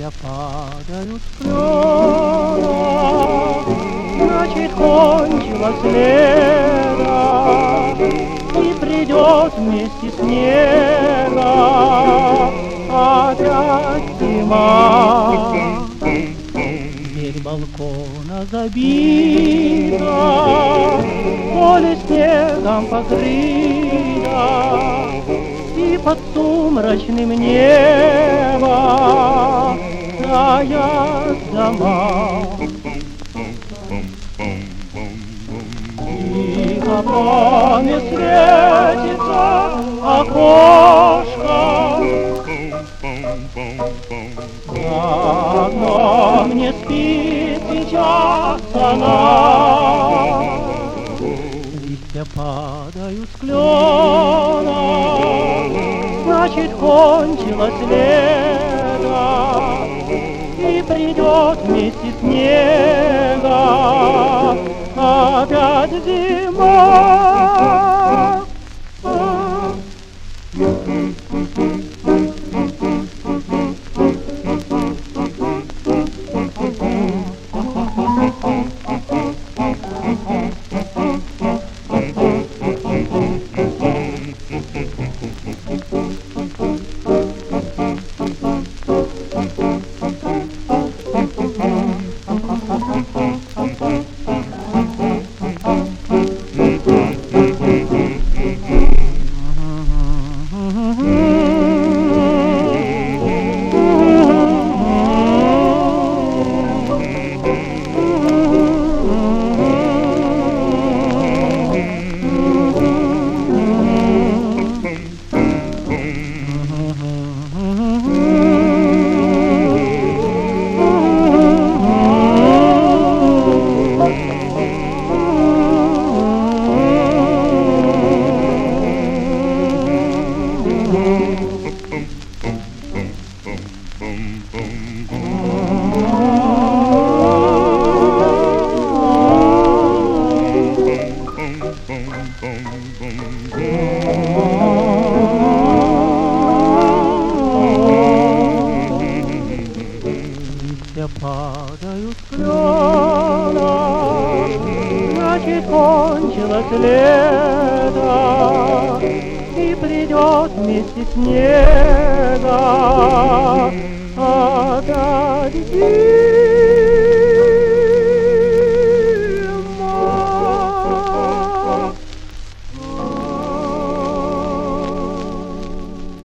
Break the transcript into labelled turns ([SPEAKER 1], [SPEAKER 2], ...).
[SPEAKER 1] Листья падают с клена, значит, кончилось лето, и придет вместе снега опять зима. Дверь балкона забита, поле снегом покрыто, и под сумрачным небом стоят дома. Тихо пламя светится окошко, давно мне спит сейчас она. Листья падают с клена, значит, кончилось лето, и придет вместе снега опять зима. Листья падают с клена, значит, кончилось лето, и придет вместе снега опять зима.